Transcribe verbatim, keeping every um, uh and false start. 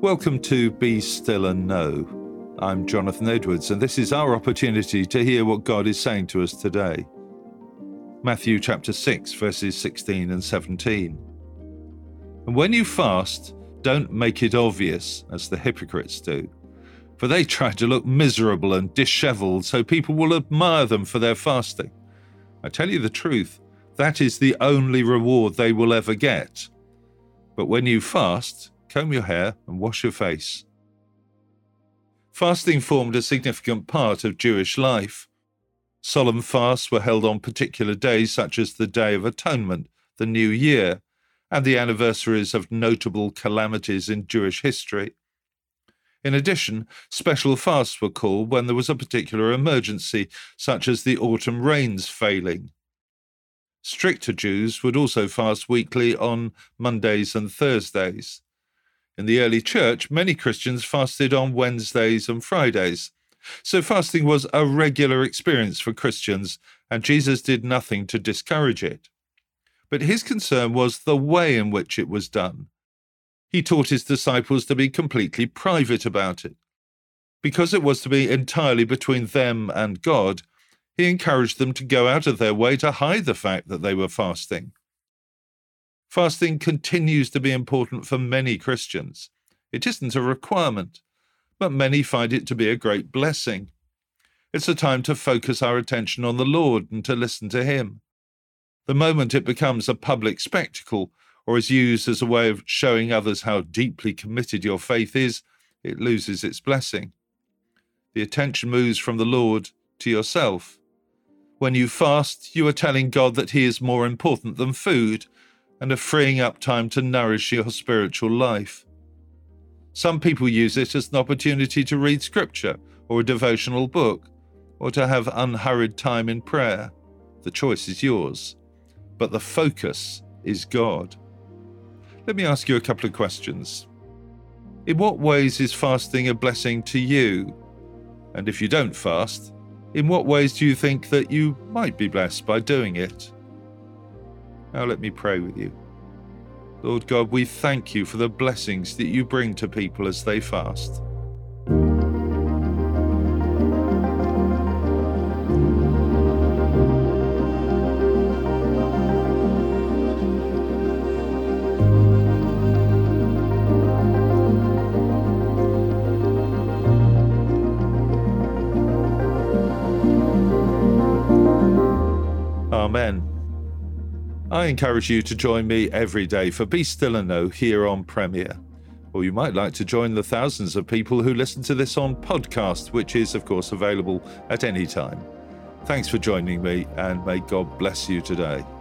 Welcome to Be Still and Know. I'm Jonathan Edwards, and this is our opportunity to hear what God is saying to us today. Matthew chapter six, verses sixteen and seventeen. And when you fast, don't make it obvious, as the hypocrites do, for they try to look miserable and dishevelled so people will admire them for their fasting. I tell you the truth, that is the only reward they will ever get. But when you fast, comb your hair and wash your face. Fasting formed a significant part of Jewish life. Solemn fasts were held on particular days such as the Day of Atonement, the New Year, and the anniversaries of notable calamities in Jewish history. In addition, special fasts were called when there was a particular emergency, such as the autumn rains failing. Stricter Jews would also fast weekly on Mondays and Thursdays. In the early church, many Christians fasted on Wednesdays and Fridays. So fasting was a regular experience for Christians, and Jesus did nothing to discourage it. But his concern was the way in which it was done. He taught his disciples to be completely private about it. Because it was to be entirely between them and God, he encouraged them to go out of their way to hide the fact that they were fasting. Fasting continues to be important for many Christians. It isn't a requirement, but many find it to be a great blessing. It's a time to focus our attention on the Lord and to listen to him. The moment it becomes a public spectacle or is used as a way of showing others how deeply committed your faith is, it loses its blessing. The attention moves from the Lord to yourself. When you fast, you are telling God that he is more important than food, and are freeing up time to nourish your spiritual life. Some people use it as an opportunity to read scripture or a devotional book, or to have unhurried time in prayer. The choice is yours, but the focus is God. Let me ask you a couple of questions. In what ways is fasting a blessing to you? And if you don't fast, in what ways do you think that you might be blessed by doing it? Now let me pray with you. Lord God, we thank you for the blessings that you bring to people as they fast. Amen. I encourage you to join me every day for Be Still and Know here on Premier. Or you might like to join the thousands of people who listen to this on podcast, which is, of course, available at any time. Thanks for joining me, and may God bless you today.